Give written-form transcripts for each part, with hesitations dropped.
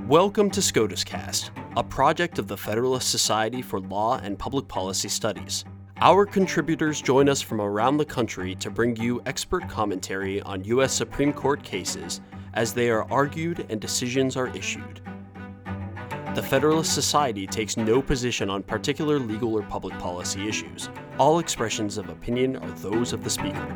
Welcome to SCOTUS Cast, a project of the Federalist Society for Law and Public Policy Studies. Our contributors join us from around the country to bring you expert commentary on U.S. Supreme Court cases as they are argued and decisions are issued. The Federalist Society takes no position on particular legal or public policy issues. All expressions of opinion are those of the speaker.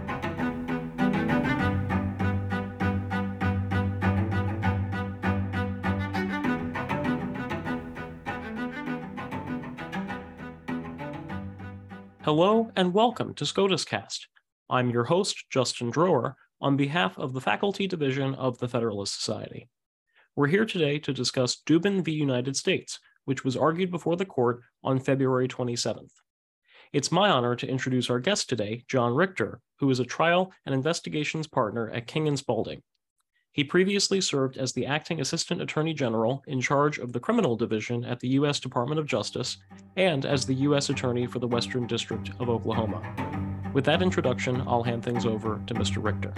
Hello and welcome to SCOTUS Cast. I'm your host, Justin Drower, on behalf of the Faculty Division of the Federalist Society. We're here today to discuss Dubin v. United States, which was argued before the court on February 27th. It's my honor to introduce our guest today, John Richter, who is a trial and investigations partner at King & Spalding. He previously served as the acting Assistant Attorney General in charge of the Criminal Division at the U.S. Department of Justice and as the U.S. Attorney for the Western District of Oklahoma. With that introduction, I'll hand things over to Mr. Richter.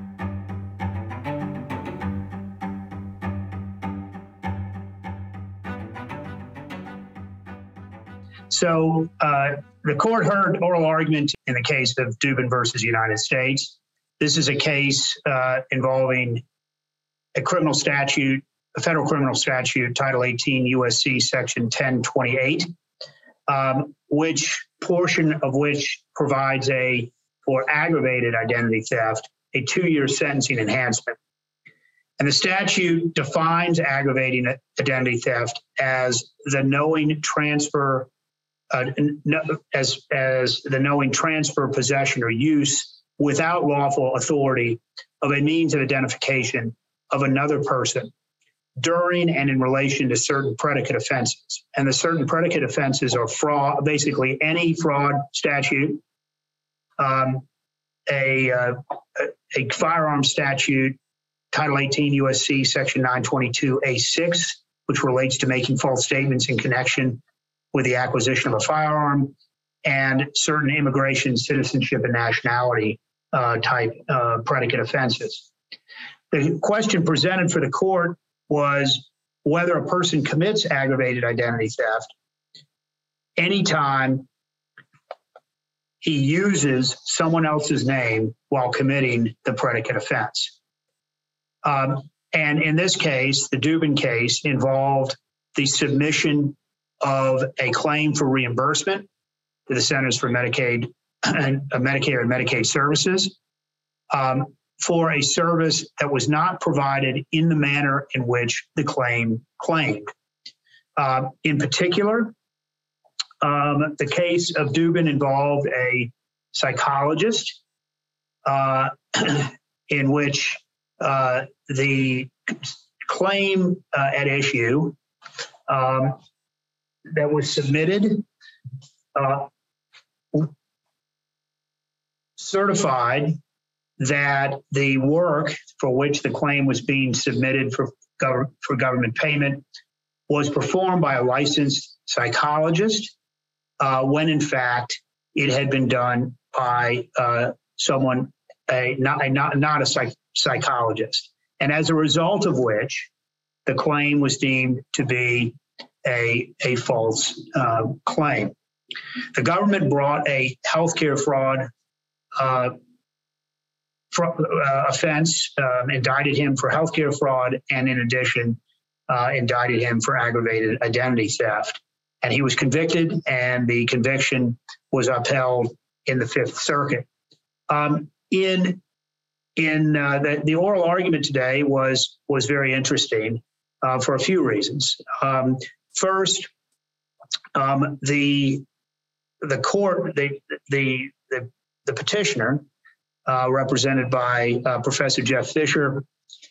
So the court heard oral argument in the case of Dubin versus United States. This is a case involving a criminal statute, a federal criminal statute, Title 18 U.S.C. Section 1028, which provides for aggravated identity theft, a 2-year sentencing enhancement. And the statute defines aggravating identity theft as the knowing transfer, as the knowing transfer, possession, or use without lawful authority of a means of identification of another person during and in relation to certain predicate offenses. And the certain predicate offenses are fraud, basically any fraud statute, a firearm statute, Title 18 U.S.C. Section 922A6, which relates to making false statements in connection with the acquisition of a firearm, and certain immigration, citizenship, and nationality type predicate offenses. The question presented for the court was whether a person commits aggravated identity theft anytime he uses someone else's name while committing the predicate offense. And in this case, the Dubin case involved the submission of a claim for reimbursement to the Centers for Medicare and Medicaid Services for a service that was not provided in the manner in which the claim claimed. In particular, the case of Dubin involved a psychologist in which the claim at issue that was submitted certified that the work for which the claim was being submitted for government payment was performed by a licensed psychologist when in fact it had been done by someone, not a psychologist. And as a result of which, the claim was deemed to be a false claim. The government brought a healthcare fraud offense, indicted him for healthcare fraud, and in addition, indicted him for aggravated identity theft. And he was convicted, and the conviction was upheld in the Fifth Circuit. The oral argument today was very interesting for a few reasons. First, the court, the petitioner, represented by Professor Jeff Fisher,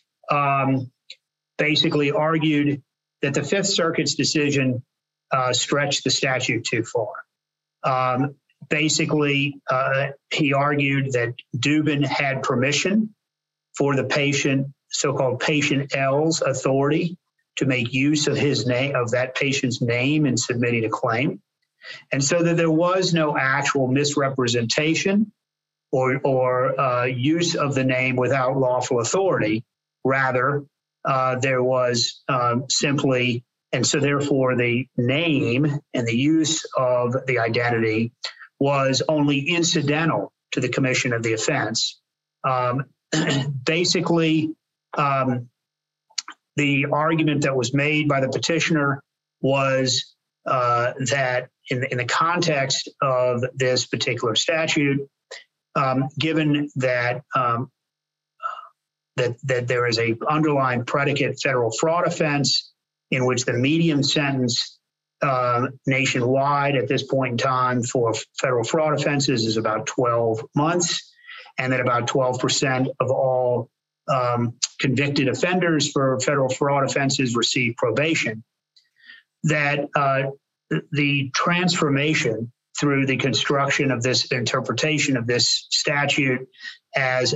basically argued that the Fifth Circuit's decision stretched the statute too far. He argued that Dubin had permission for the patient, so-called patient L's authority, to make use of his name, of that patient's name, in submitting a claim, and so that there was no actual misrepresentation or use of the name without lawful authority. Rather, there was simply, and so therefore the name and the use of the identity was only incidental to the commission of the offense. Basically, the argument that was made by the petitioner was that in the context of this particular statute, given that that there is a underlying predicate federal fraud offense in which the median sentence nationwide at this point in time for federal fraud offenses is about 12 months, and that about 12% of all convicted offenders for federal fraud offenses receive probation, that the transformation through the construction of this interpretation of this statute as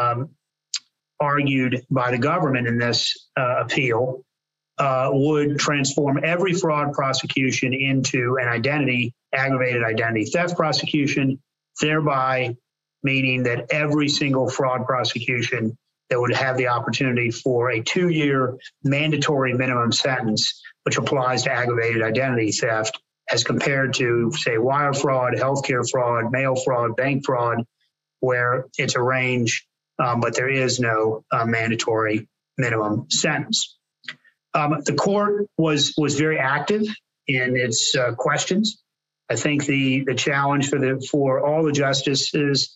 argued by the government in this appeal would transform every fraud prosecution into an aggravated identity theft prosecution, thereby meaning that every single fraud prosecution that would have the opportunity for a 2-year mandatory minimum sentence, which applies to aggravated identity theft, as compared to, say, wire fraud, healthcare fraud, mail fraud, bank fraud, where it's a range, but there is no mandatory minimum sentence. The court was very active in its questions. I think the challenge for all the justices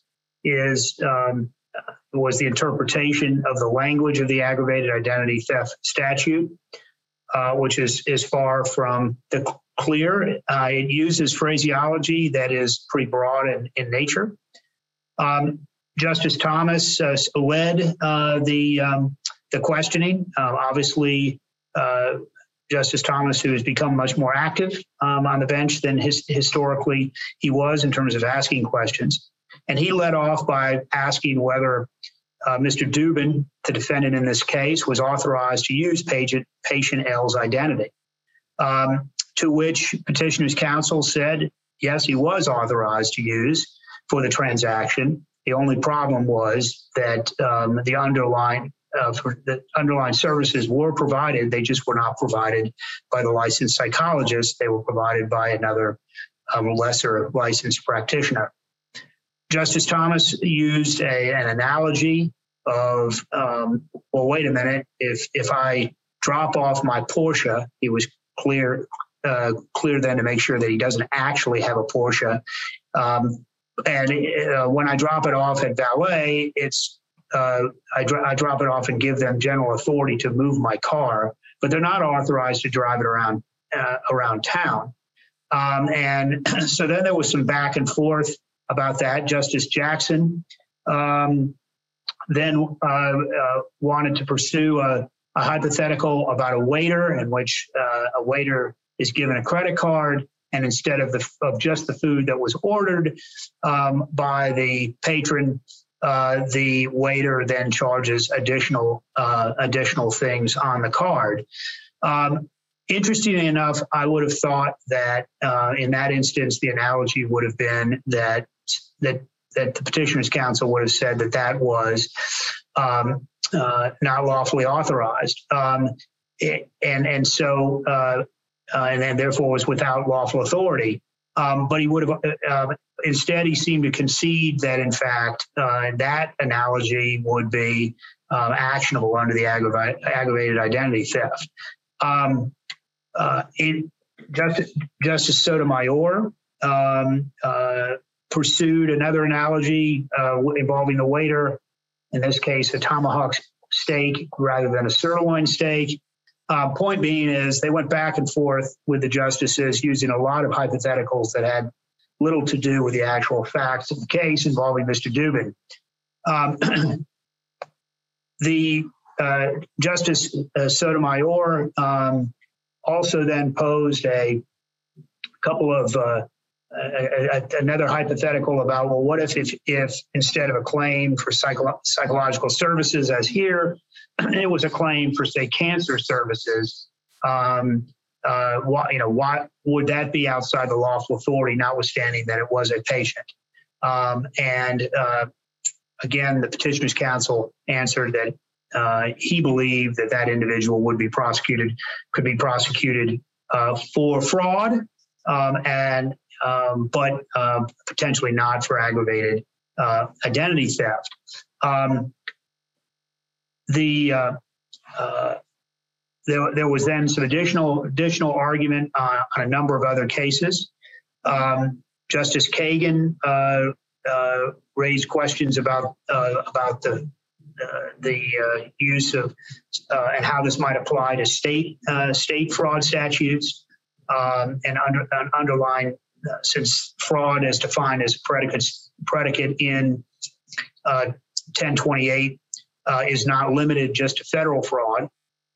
was the interpretation of the language of the aggravated identity theft statute, which is far from the clear. It uses phraseology that is pretty broad in nature. Justice Thomas led the questioning. Obviously, Justice Thomas, who has become much more active on the bench than historically he was in terms of asking questions. And he led off by asking whether Mr. Dubin, the defendant in this case, was authorized to use patient L's identity, to which petitioner's counsel said, yes, he was authorized to use for the transaction. The only problem was that the underlying services were provided. They just were not provided by the licensed psychologist. They were provided by another lesser licensed practitioner. Justice Thomas used an analogy of, well, wait a minute, if I drop off my Porsche, he was clear then to make sure that he doesn't actually have a Porsche. When I drop it off at valet, I drop it off and give them general authority to move my car, but they're not authorized to drive it around town. And so then there was some back and forth about that. Justice Jackson then wanted to pursue a hypothetical about a waiter in which a waiter is given a credit card, and instead of just the food that was ordered by the patron, the waiter then charges additional things on the card. Interestingly enough, I would have thought that in that instance, the analogy would have been that the petitioner's counsel would have said that was not lawfully authorized, and therefore was without lawful authority. But he would have instead he seemed to concede that in fact that analogy would be actionable under the aggravated identity theft. Justice Sotomayor pursued another analogy involving the waiter, in this case a tomahawk steak rather than a sirloin steak. Point being is they went back and forth with the justices using a lot of hypotheticals that had little to do with the actual facts of the case involving Mr. Dubin. Justice Sotomayor also then posed a couple of another hypothetical about, well, what if instead of a claim for psychological services as here, it was a claim for, say, cancer services? Why would that be outside the lawful authority, notwithstanding that it was a patient? Again, the petitioner's counsel answered that he believed that that individual could be prosecuted for fraud, but potentially not for aggravated identity theft. There was then some additional argument on a number of other cases. Justice Kagan raised questions about the use of and how this might apply to state fraud statutes, and underline since fraud is defined as predicate in 1028 is not limited just to federal fraud.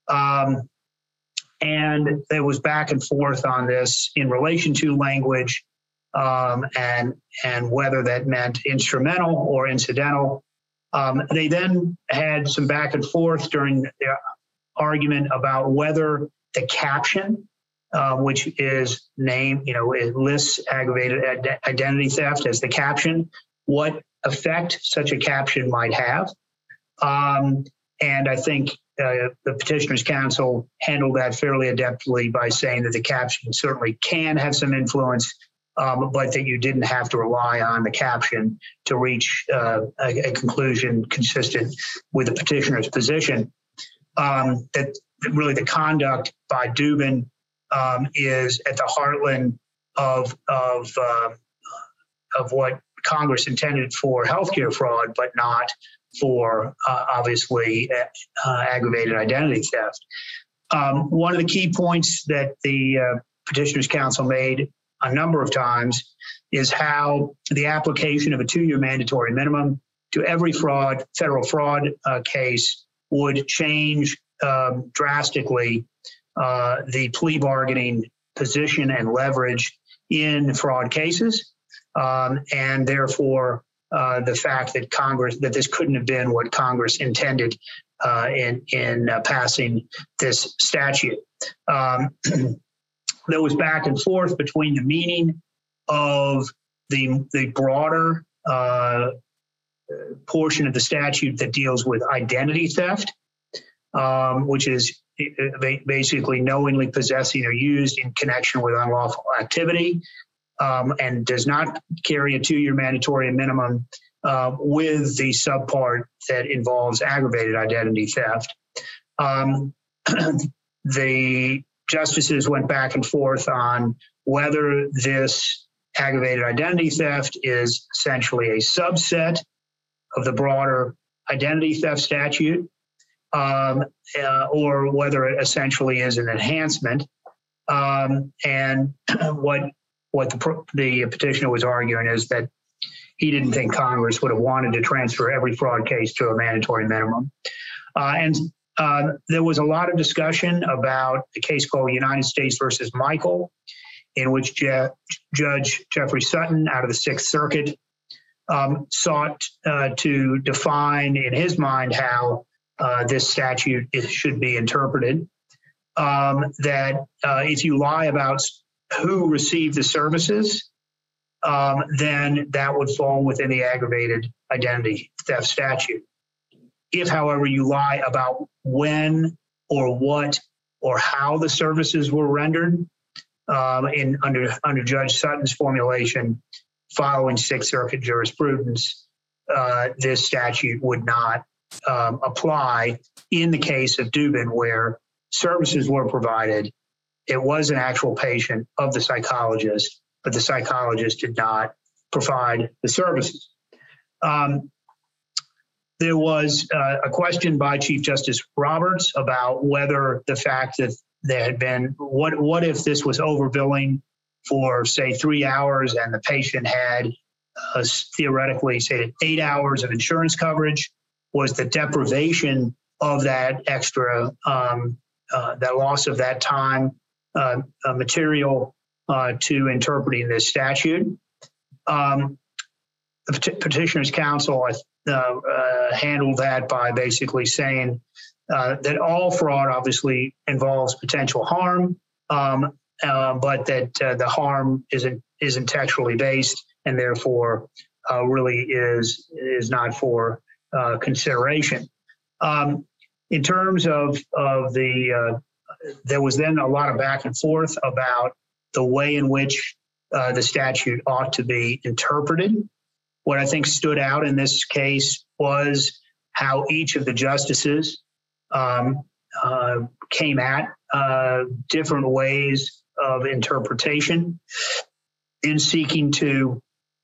And there was back and forth on this in relation to language, and whether that meant instrumental or incidental. They then had some back and forth during their argument about whether the caption, which is named, it lists aggravated identity theft as the caption, what effect such a caption might have. And I think the petitioner's counsel handled that fairly adeptly by saying that the caption certainly can have some influence, but that you didn't have to rely on the caption to reach a conclusion consistent with the petitioner's position. That really the conduct by Dubin is at the heartland of what Congress intended for healthcare fraud, but not for obviously aggravated identity theft. One of the key points that the petitioner's counsel made a number of times is how the application of a 2-year mandatory minimum to every federal fraud case would change drastically the plea bargaining position and leverage in fraud cases, and therefore the fact that this couldn't have been what Congress intended in passing this statute. There was back and forth between the meaning of the broader portion of the statute that deals with identity theft, which is basically knowingly possessing or used in connection with unlawful activity, and does not carry a 2-year mandatory minimum, with the subpart that involves aggravated identity theft. The justices went back and forth on whether this aggravated identity theft is essentially a subset of the broader identity theft statute, or whether it essentially is an enhancement. And what the petitioner was arguing is that he didn't think Congress would have wanted to transfer every fraud case to a mandatory minimum. And there was a lot of discussion about a case called United States versus Michael, in which Judge Jeffrey Sutton out of the Sixth Circuit sought to define in his mind how this statute should be interpreted. That if you lie about who received the services, then that would fall within the aggravated identity theft statute. If, however, you lie about when or what or how the services were rendered, under Judge Sutton's formulation, following Sixth Circuit jurisprudence, this statute would not apply in the case of Dubin, where services were provided. It was an actual patient of the psychologist, but the psychologist did not provide the services. There was a question by Chief Justice Roberts about whether the fact that there had been, what if this was overbilling for, say, 3 hours and the patient had theoretically, say, 8 hours of insurance coverage? Was the deprivation of that extra, that loss of that time material to interpreting this statute? The petitioner's counsel handled that by basically saying that all fraud obviously involves potential harm, but that the harm isn't textually based, and therefore really is not for consideration. in terms of there was then a lot of back and forth about the way in which the statute ought to be interpreted. What I think stood out in this case was how each of the justices came at different ways of interpretation in seeking to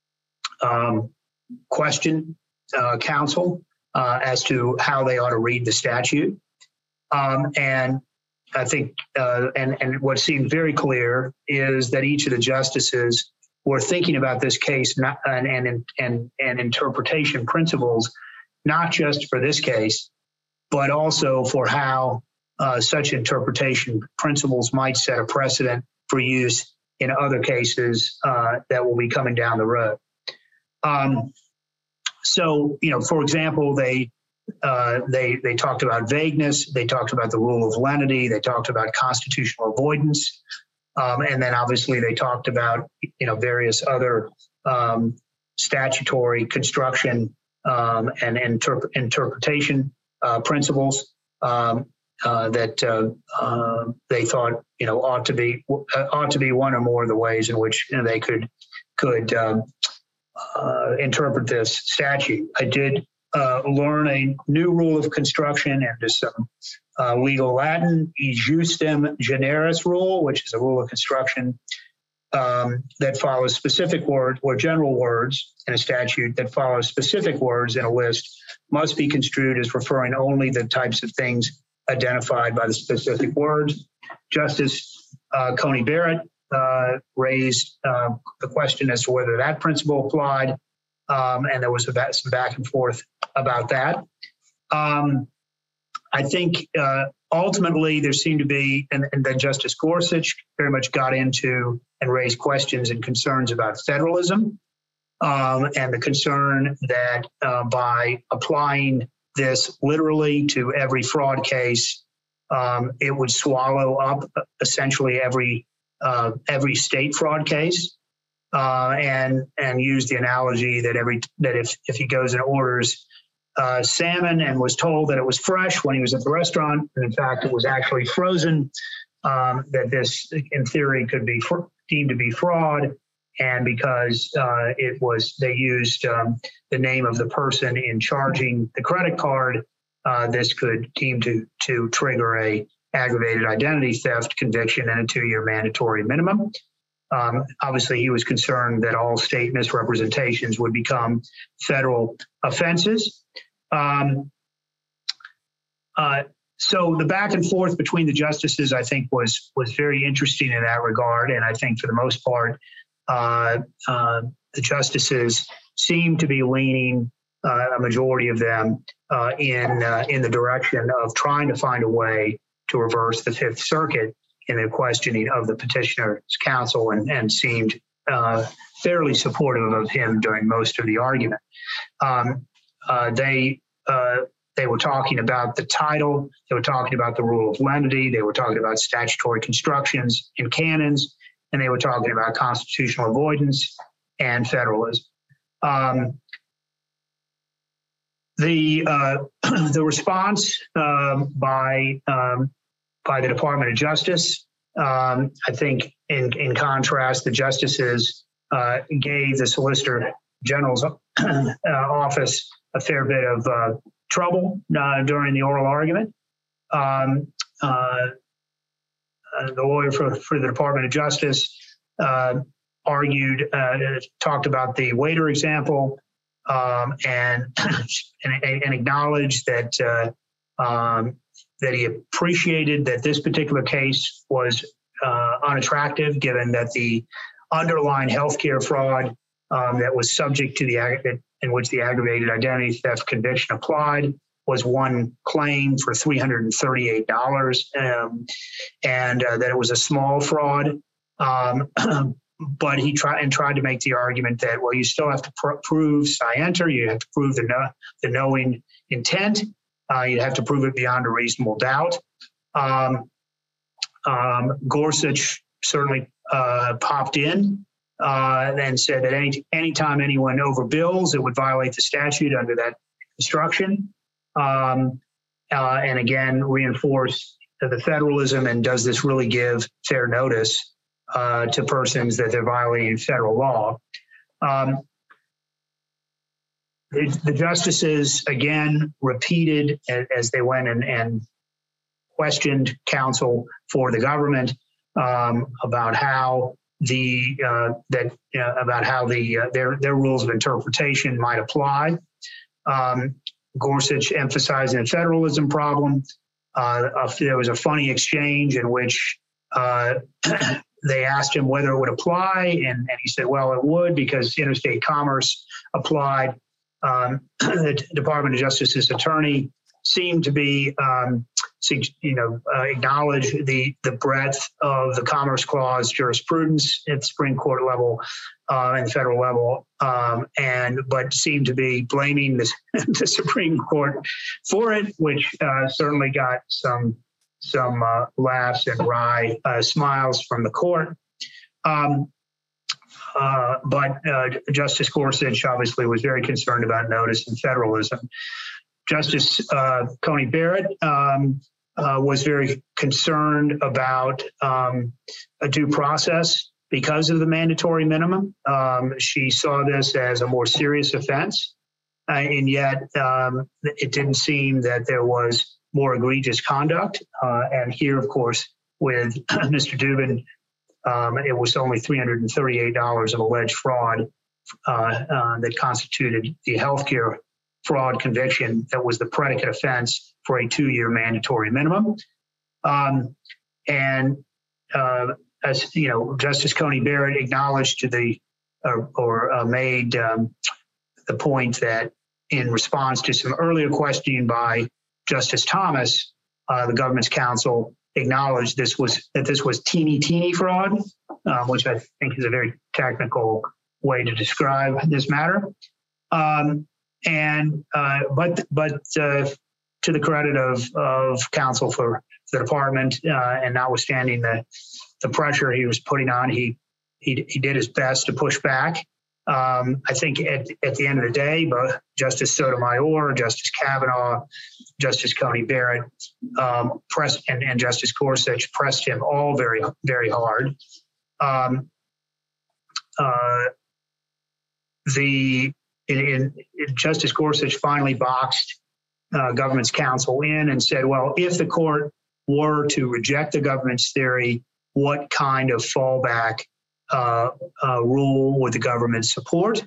question counsel as to how they ought to read the statute. And I think, and what seemed very clear is that each of the justices were thinking about this case and interpretation principles, not just for this case, but also for how such interpretation principles might set a precedent for use in other cases that will be coming down the road. So, for example, they talked about vagueness, they talked about the rule of lenity, they talked about constitutional avoidance, and then obviously they talked about various other statutory construction and interpretation principles that they thought ought to be one or more of the ways in which they could interpret this statute. I did learn a new rule of construction and just some legal Latin, e justem generis rule, which is a rule of construction that follows specific words or general words in a statute that follows specific words in a list must be construed as referring only the types of things identified by the specific words. Justice Coney Barrett raised the question as to whether that principle applied, and there was some back and forth about that. I think ultimately there seemed to be, and then Justice Gorsuch very much got into and raised questions and concerns about federalism, and the concern that by applying this literally to every fraud case, it would swallow up essentially every state fraud case, and use the analogy that if he goes and orders salmon and was told that it was fresh when he was at the restaurant, and in fact it was actually frozen, that this in theory could be deemed to be fraud, and because they used the name of the person in charging the credit card, this could deem to trigger a aggravated identity theft conviction and a 2-year mandatory minimum. Obviously, he was concerned that all state misrepresentations would become federal offenses. So the back and forth between the justices, I think, was very interesting in that regard. And I think for the most part, the justices seem to be leaning, a majority of them, in the direction of trying to find a way to reverse the Fifth Circuit in the questioning of the petitioner's counsel, and seemed fairly supportive of him during most of the argument. They were talking about the title, they were talking about the rule of lenity, they were talking about statutory constructions and canons, and they were talking about constitutional avoidance and federalism. The response by the Department of Justice, I think, in contrast, the justices gave the Solicitor General's office a fair bit of trouble during the oral argument. The lawyer for the Department of Justice argued, talked about the waiter example, and acknowledged that he appreciated that this particular case was unattractive, given that the underlying healthcare fraud that was subject to in which the aggravated identity theft conviction applied was one claim for $338, and that it was a small fraud. But he tried to make the argument that, well, you still have to prove scienter, you have to prove the knowing intent, you have to prove it beyond a reasonable doubt. Gorsuch certainly popped in and said that anytime anyone overbills, it would violate the statute under that instruction. and again reinforce the federalism and does this really give fair notice to persons that they're violating federal law. The justices again repeated as they went and questioned counsel for the government about how their rules of interpretation might apply. Gorsuch emphasizing the federalism problem. There was a funny exchange in which they asked him whether it would apply, and he said, well, it would because interstate commerce applied. The Department of Justice's attorney seemed to be, acknowledge the breadth of the Commerce Clause jurisprudence at the Supreme Court level and the federal level, but seemed to be blaming the Supreme Court for it, which certainly got some laughs and wry smiles from the court. But Justice Gorsuch obviously was very concerned about notice and federalism. Justice Coney Barrett was very concerned about a due process because of the mandatory minimum. She saw this as a more serious offense, and yet it didn't seem that there was more egregious conduct. And here, of course, with Mr. Dubin, it was only $338 of alleged fraud that constituted the healthcare fraud conviction that was the predicate offense for a 2-year mandatory minimum. As you know, Justice Coney Barrett acknowledged to made the point that in response to some earlier questioning by Justice Thomas, the government's counsel acknowledged this was teeny fraud, which I think is a very technical way to describe this matter. But to the credit of counsel for the department, and notwithstanding the pressure he was putting on, he did his best to push back. I think at the end of the day, both Justice Sotomayor, Justice Kavanaugh, Justice Coney Barrett pressed, and Justice Gorsuch pressed him all very, very hard. Justice Gorsuch finally boxed government's counsel in and said, well, if the court were to reject the government's theory, what kind of fallback rule would the government support?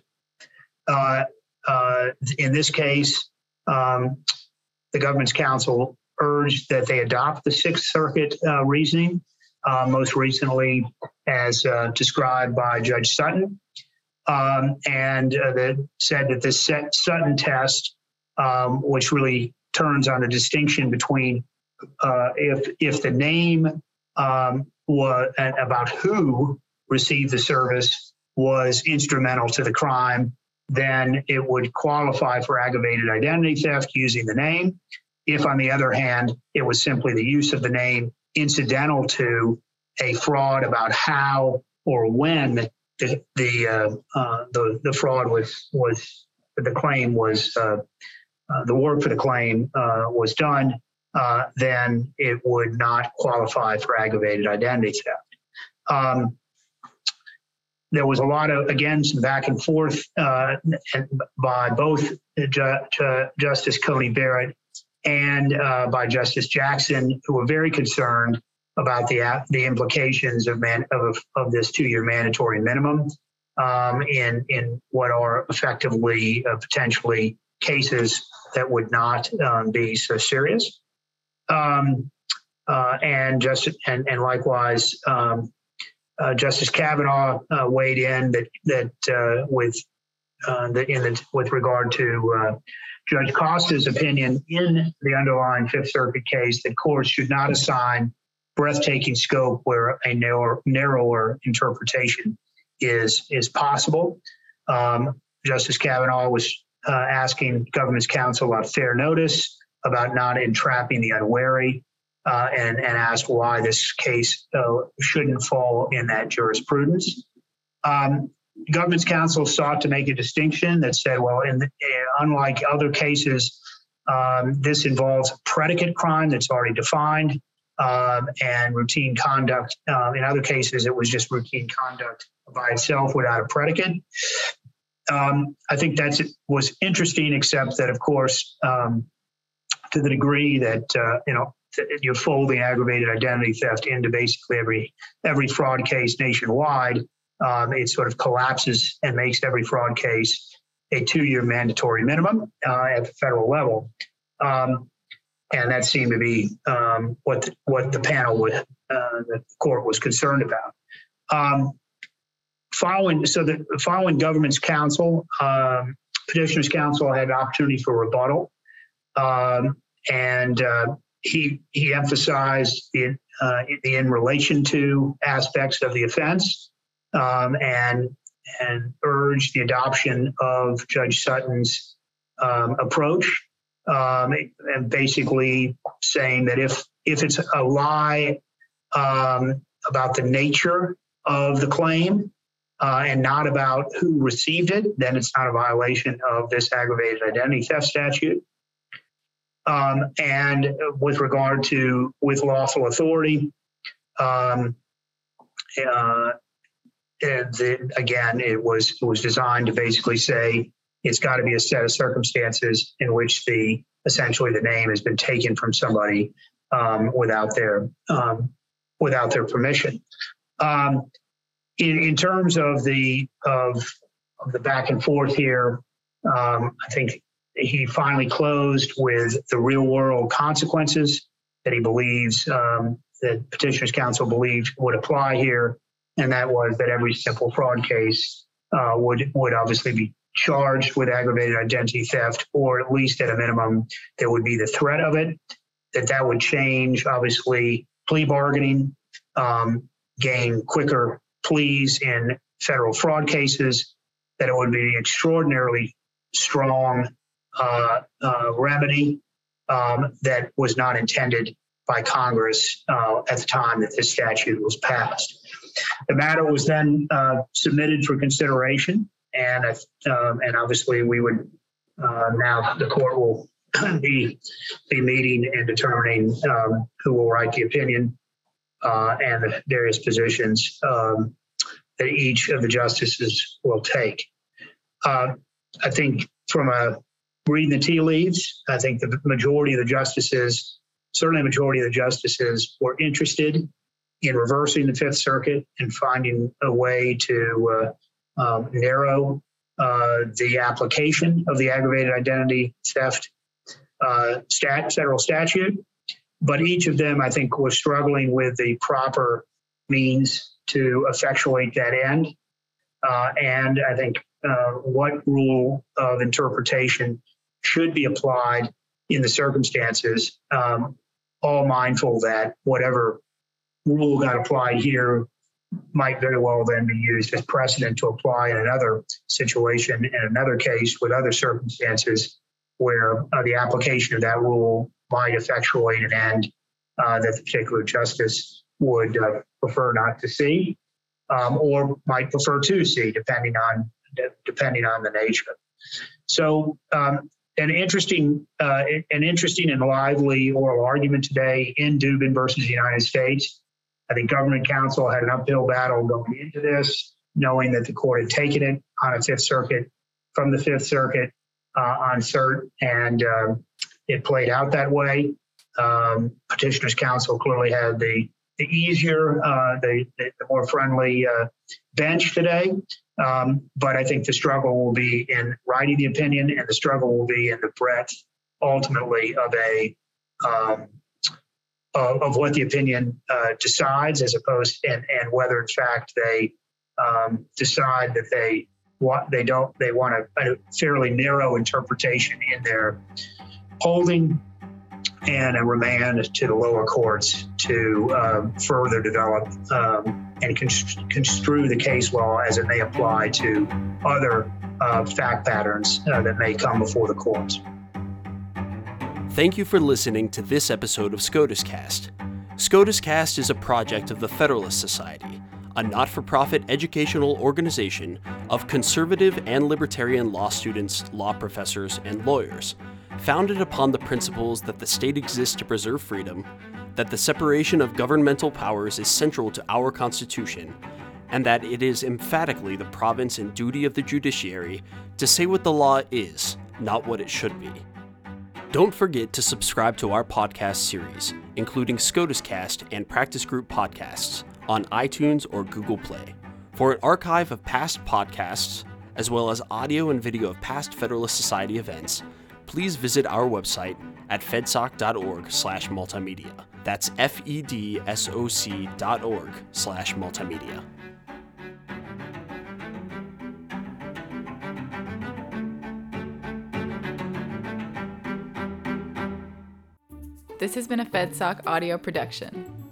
In this case, the government's counsel urged that they adopt the Sixth Circuit reasoning, most recently as described by Judge Sutton, and that said that this Sutton test, which really turns on the distinction between if the name was about who received the service was instrumental to the crime, then it would qualify for aggravated identity theft using the name. If, on the other hand, it was simply the use of the name incidental to a fraud about how or when the fraud was the claim was the work for the claim was done, then it would not qualify for aggravated identity theft. There was a lot of, again, some back and forth by both Justice Coney Barrett and by Justice Jackson, who were very concerned about the implications of this 2-year mandatory minimum in what are effectively potentially cases that would not be so serious. And likewise, Justice Kavanaugh weighed in with regard to Judge Costa's opinion in the underlying Fifth Circuit case that courts should not assign breathtaking scope where a narrower interpretation is possible. Justice Kavanaugh was asking government's counsel about fair notice, about not entrapping the unwary, and asked why this case shouldn't fall in that jurisprudence. Government's counsel sought to make a distinction that said, well, unlike other cases This involves a predicate crime that's already defined and routine conduct. In other cases, it was just routine conduct by itself without a predicate. I think that was interesting, except that, of course, to the degree that, you fold the aggravated identity theft into basically every fraud case nationwide, it sort of collapses and makes every fraud case a 2-year mandatory minimum at the federal level. And that seemed to be what the panel the court was concerned about. Following government's counsel, petitioner's counsel had an opportunity for rebuttal, and he emphasized the in relation to aspects of the offense, and urged the adoption of Judge Sutton's approach, and basically saying that if it's a lie about the nature of the claim and not about who received it, then it's not a violation of this aggravated identity theft statute. And with regard to with lawful authority, again, it was designed to basically say it's got to be a set of circumstances in which essentially the name has been taken from somebody without their permission. In terms of the back and forth here, I think he finally closed with the real world consequences that he believes that petitioner's counsel believed would apply here, and that was that every simple fraud case would obviously be charged with aggravated identity theft, or at least at a minimum there would be the threat of it. That would change, obviously, plea bargaining, gain quicker pleas in federal fraud cases, that it would be an extraordinarily strong remedy that was not intended by Congress at the time that this statute was passed. The matter was then submitted for consideration, and obviously we would now the court will be meeting and determining who will write the opinion and the various positions that each of the justices will take. I think from reading the tea leaves, I think the majority of the justices, certainly a majority of the justices, were interested in reversing the Fifth Circuit and finding a way to narrow the application of the aggravated identity theft federal statute. But each of them, I think, was struggling with the proper means to effectuate that end. And I think what rule of interpretation should be applied in the circumstances, all mindful that whatever rule got applied here might very well then be used as precedent to apply in another situation, in another case with other circumstances where the application of that rule might effectuate an end that the particular justice would prefer not to see, or might prefer to see, depending on the nature. So, an interesting and lively oral argument today in Dubin versus United States. I think government counsel had an uphill battle going into this, knowing that the court had taken it on a Fifth Circuit from the Fifth Circuit on cert, and it played out that way. Petitioner's counsel clearly had the easier, the more friendly bench today. But I think the struggle will be in writing the opinion, and the struggle will be in the breadth, ultimately, of what the opinion decides, as opposed and whether in fact they decide that they want a fairly narrow interpretation in their holding, and a remand to the lower courts to further develop and construe the case law as it may apply to other fact patterns that may come before the courts. Thank you for listening to this episode of SCOTUScast. SCOTUScast is a project of the Federalist Society, a not-for-profit educational organization of conservative and libertarian law students, law professors, and lawyers. founded upon the principles that the state exists to preserve freedom, that the separation of governmental powers is central to our Constitution, and that it is emphatically the province and duty of the judiciary to say what the law is, not what it should be. Don't forget to subscribe to our podcast series, including SCOTUS Cast and Practice Group podcasts, on iTunes or Google Play. For an archive of past podcasts, as well as audio and video of past Federalist Society events, please visit our website at fedsoc.org/multimedia. That's fedsoc.org/multimedia. This has been a FedSoc audio production.